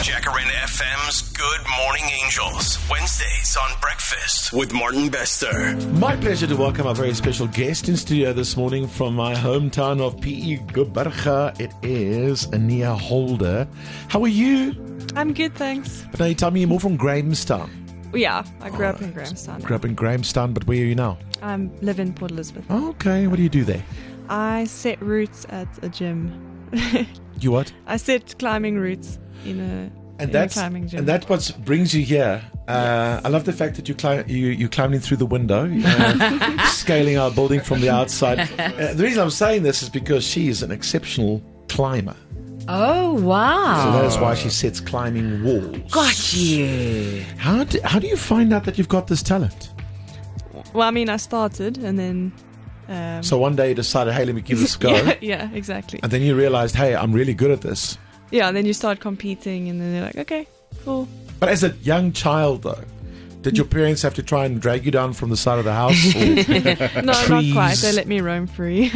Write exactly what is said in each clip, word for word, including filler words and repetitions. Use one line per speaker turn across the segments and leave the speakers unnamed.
Jacaranda F M's Good Morning Angels. Wednesdays on Breakfast with Martin Bester.
My pleasure to welcome our very special guest in studio this morning from my hometown of P E Gqeberha. It is Ania Holder. How are you?
I'm good, thanks.
Now you tell me you're more from Grahamstown.
Yeah, I grew
All
up in
right.
Grahamstown.
Grew up in Grahamstown, but where are you now?
I live in Port Elizabeth.
Okay, what do you do there?
I set routes at a gym.
You what?
I set climbing routes in a,
And
in
that's
a climbing gym.
and that's what brings you here. Uh, I love the fact that you climb you you climbed in through the window, uh, scaling our building from the outside. Uh, the reason I'm saying this is because she is an exceptional climber.
Oh, wow.
So that is why she sets climbing walls.
Got you.
How do, how do you find out that you've got this talent?
Well, I mean, I started and then... Um,
So one day you decided, hey, let me give this a go.
yeah, yeah, exactly.
And then you realized, hey, I'm really good at this.
Yeah, and then you start competing and then you're like, okay, cool.
But as a young child, though, did your parents have to try and drag you down from the side of the house? Or
No, not
trees?
quite. They let me roam free.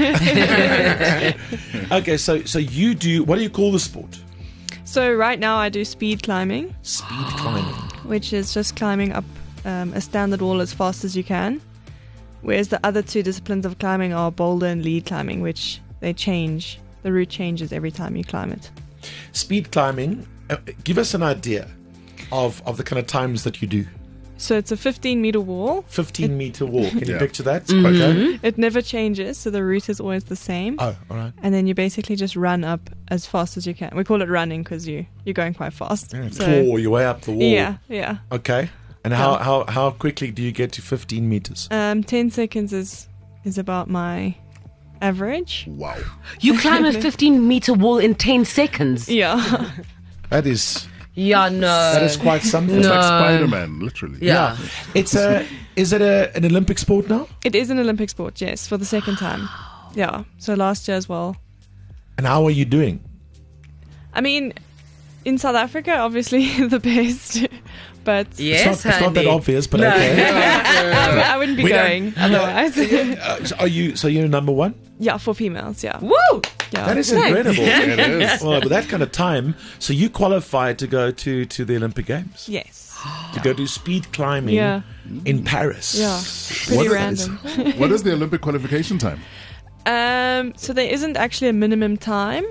Okay, so so you do, what do you call the sport?
So right now I do speed climbing,
Speed climbing.
which is just climbing up um, a standard wall as fast as you can. Whereas the other two disciplines of climbing are boulder and lead climbing, which they change. The route changes every time you climb it.
Speed climbing, uh, give us an idea of, of the kind of times that you do.
So it's a fifteen meter wall.
fifteen meter walk. Can you
Yeah.
picture that? Okay.
It never changes, so the route is always the same.
Oh, all right.
And then you basically just run up as fast as you can. We call it running because you, you're going quite fast.
Yeah,
So-
claw your way up the wall.
yeah, yeah.
Okay. And how,
Yeah.
how, how quickly do you get to fifteen meters?
Um, ten seconds is, is about my average.
Wow.
You climb a fifteen meter wall in ten seconds.
Yeah.
That is
Yeah, no.
that is quite something.
It's
No.
like Spider-Man, literally.
Yeah.
It's a is it a an Olympic sport now?
It is an Olympic sport, yes, for the second time. Yeah. So last year as well.
And how are you doing?
I mean, in South Africa, obviously the best, but
Yes,
it's not, it's not that
honey.
obvious, but
No.
okay.
I, I wouldn't be
We don't-
going otherwise.
Uh, so are you so you're number one?
Yeah, for females, yeah.
Woo!
yeah.
That is incredible.
It is.
Well, with that kind of time, so you qualified to go to, to the Olympic Games,
Yes.
to go do speed climbing
Yeah.
in Paris.
Yeah. Pretty
What is-
random.
What is the Olympic qualification time?
Um, so there isn't actually a minimum time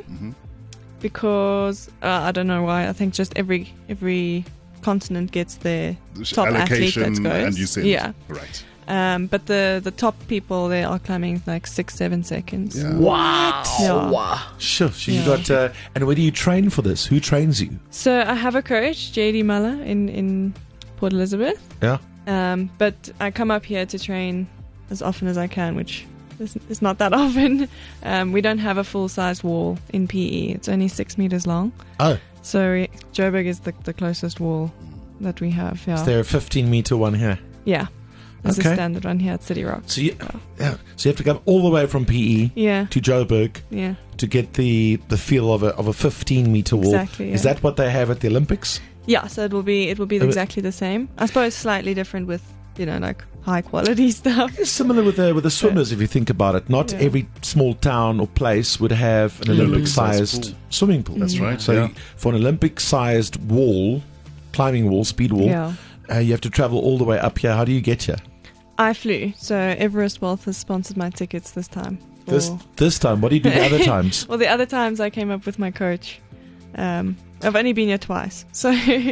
because uh, I don't know why. I think just every every continent gets their top athlete that
Allocation
goes.
and you send.
Yeah.
Right.
Um, but the the top people they are climbing like six seven seconds.
Yeah.
Wow.
Yeah.
Sure. So you
Yeah.
got uh, and where do you train for this? Who trains you?
So I have a coach, J D Muller, in in Port Elizabeth.
Yeah.
Um, but I come up here to train as often as I can, which is, is not that often. Um, we don't have a full-sized wall in P E. It's only six meters long.
Oh,
So we, Joburg is the, the closest wall that we have. Yeah,
is there a fifteen meter one here?
yeah. There's
Okay.
a standard one here at City Rock.
So you, yeah. So you have to come all the way from P E
Yeah,
to Joburg
yeah,
to get the, the feel of a of a fifteen meter wall.
Exactly,
Is
yeah.
that what they have at the Olympics?
yeah. So it will be it will be
Uh,
exactly the same. I suppose slightly different with you know like high quality stuff.
It's similar with the with the swimmers if you think about it. Not
Yeah.
every small town or place would have an
An
Olympic-sized
Olympic-sized
swimming pool.
That's right.
So
yeah.
for an Olympic-sized wall, climbing wall, speed wall,
Yeah.
uh, you have to travel all the way up here. How do you get here?
I flew. So Everest Wealth has sponsored my tickets this time.
This
for-
this time, what do you do the other times?
Well, the other times I came up with my coach. Um, I've only been here twice. So,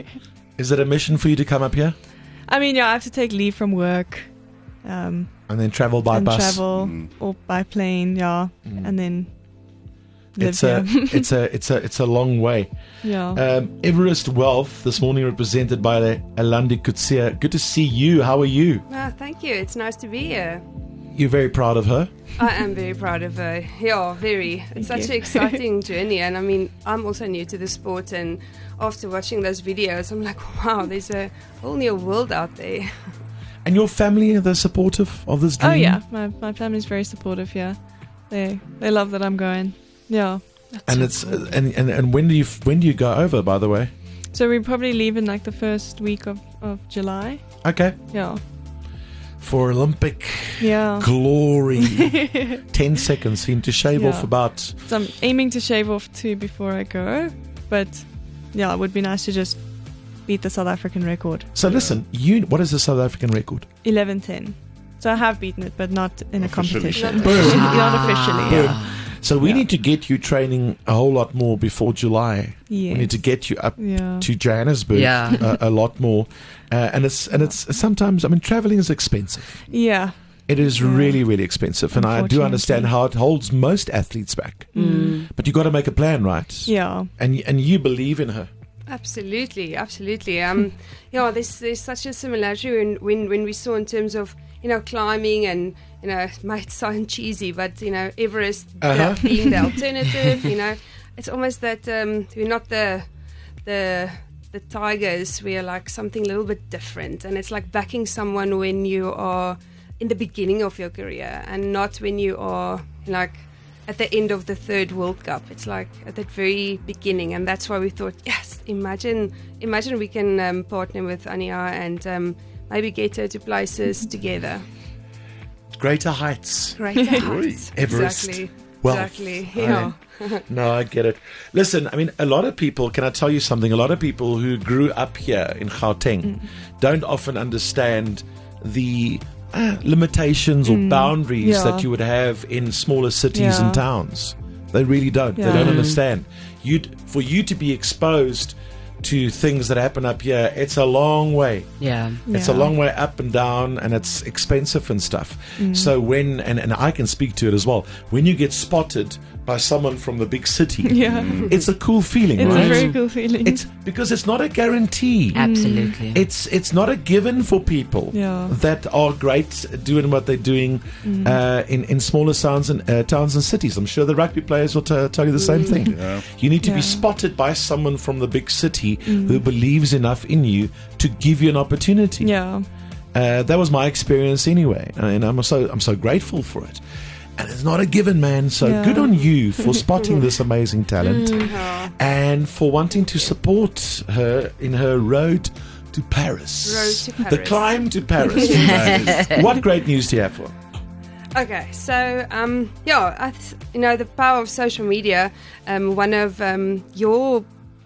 Is it a mission for you to come up here
I mean, yeah, I have to take leave from work um,
and then travel by
and
bus?
travel
Mm.
or by plane, yeah,
Mm.
and then live
It's a
here.
it's a it's a it's a long way.
yeah.
Um, Everest Wealth this morning represented by Alandi Kutsia. Good to see you. How are you?
Ah, thank you. It's nice to be here.
You're very proud of her.
I am very proud of her. Yeah, very. It's
Thank
such
you.
an exciting journey. And I mean, I'm also new to the sport. And after watching those videos, I'm like, wow, there's a whole new world out there.
And your family, are they supportive of this dream?
Oh yeah, my my family's very supportive. Yeah, they they love that I'm going. Yeah.
And it's and, and and when do you when do you go over? By the way,
So we probably leave in like the first week of of July.
okay,
Yeah.
for Olympic
Yeah.
glory, ten seconds seem to shave
Yeah.
off about.
So I'm aiming to shave off two before I go, but yeah, it would be nice to just beat the South African record.
So listen, you what is the South African record?
eleven ten. So I have beaten it, but not in a
Officially.
competition.
Not
Boom. Not officially,
Boom.
yeah.
So we
Yeah.
need to get you training a whole lot more before July. We
Yes.
need to get you up
Yeah.
to Johannesburg
Yeah.
a, a lot more. Uh, and it's and it's sometimes, I mean, traveling is expensive.
Yeah.
It is
Yeah.
really, really expensive. And I do
Unfortunately.
understand how it holds most athletes back.
Mm.
But you got to make a plan, right?
Yeah.
And and you believe in her.
Absolutely, absolutely. Um, yeah, there's there's such a similarity when, when when we saw in terms of you know climbing and you know it might sound cheesy, but you know Everest
Uh-huh.
the- being the alternative. You know, it's almost that um, we're not the the the tigers. We are like something a little bit different, and it's like backing someone when you are in the beginning of your career and not when you are like at the end of the third World Cup. It's like at the very beginning, and that's why we thought, yes, imagine, imagine we can um, partner with Ania and um, maybe get her to places together.
Greater heights.
Greater heights.
Everest.
Exactly.
Wealth.
Exactly.
I
Yeah.
No, I get it. Listen, I mean, a lot of people, can I tell you something? A lot of people who grew up here in Gauteng
Mm.
don't often understand the uh, limitations or boundaries
Yeah.
that you would have in smaller cities
Yeah.
and towns. They really don't. They
Yeah.
don't
Mm.
understand. You'd, for you to be exposed to things that happen up here, it's a long way.
Yeah.
It's a
Yeah.
long way up and down, and it's expensive and stuff.
Mm.
So when, and, and I can speak to it as well, when you get spotted by someone from the big city,
Yeah.
it's a cool feeling,
It's
right?
a very cool feeling.
It's because it's not a guarantee.
Absolutely.
It's it's not a given for people
Yeah.
that are great doing what they're doing uh, in in smaller towns and uh, towns and cities. I'm sure the rugby players will t- tell you the same thing.
Yeah.
You need to be
Yeah.
spotted by someone from the big city who believes enough in you to give you an opportunity.
yeah.
Uh, that was my experience anyway, and I'm so I'm so grateful for it. And it's not a given, man. So
Yeah.
good on you for spotting this amazing talent
Oh,
and for wanting to support her in her road to Paris.
Road to
The
Paris.
climb to Paris. What great news do you have for her?
Okay, so um, yeah, I th- you know the power of social media. Um, one of um, your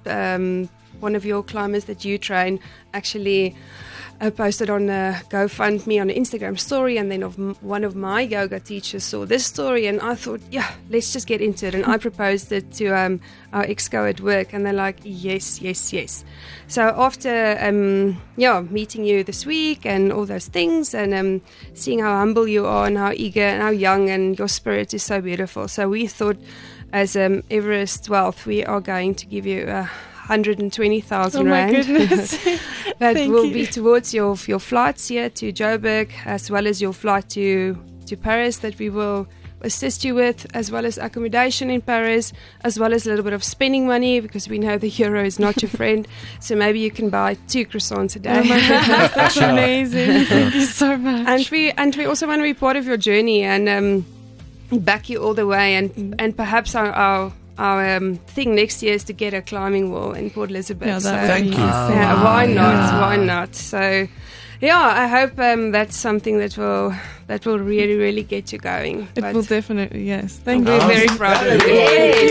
um, one of your climbers that you train actually uh, posted on uh, GoFundMe on an Instagram story, and then of m- one of my yoga teachers saw this story, and I thought, yeah, let's just get into it. And I proposed it to um, our exco at work, and they're like, yes, yes, yes. So after um, yeah, meeting you this week and all those things, and um, seeing how humble you are and how eager and how young, and your spirit is so beautiful. So we thought, as um, Everest Wealth, we are going to give you a hundred and twenty thousand
Oh my
rand.
goodness.
That
Thank
will
you.
be towards your your flights here to Joburg, as well as your flight to to Paris, that we will assist you with, as well as accommodation in Paris, as well as a little bit of spending money, because we know the euro is not your friend. So maybe you can buy two croissants a day.
Oh my goodness, that's amazing. Thank you so much.
and we and we also want to be part of your journey and um, back you all the way. And and perhaps our our, our um, thing next year is to get a climbing wall in Port Elizabeth.
Yeah, that
So-
would
Thank
be
you.
so
yeah,
wow.
why not?
Yeah.
Why not? So, yeah, I hope um, that's something that will that will really, really get you going.
It
But
will definitely, yes. Thank
we're
you.
very proud of you.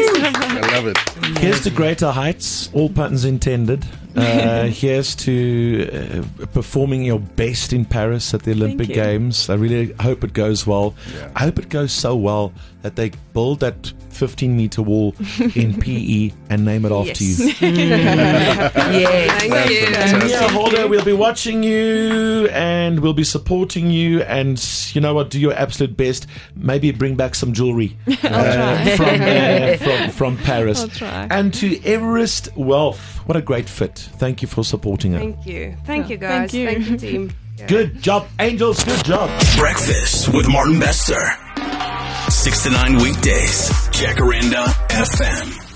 I love it.
Here's to greater heights, all puns intended. Uh, here's to uh, performing your best in Paris at the Olympic
you.
Games. I really hope it goes well.
Yeah.
I hope it goes so well that they build that fifteen meter wall in P E and name it after
Yes.
you.
Yes.
Thank you.
Fantastic.
Yeah, Holder, we'll be watching you and we'll be supporting you. And you know what? Do your absolute best. Maybe bring back some jewelry uh, from, uh, from from Paris.
I'll try.
And to Everest Wealth, what a great fit. Thank you for supporting her.
Thank you. Thank
Yeah,
you, guys.
thank you.
Thank you, team. Yeah.
Good job, Angels. Good job.
Breakfast with Martin Bester. Six to nine weekdays. Jacaranda F M.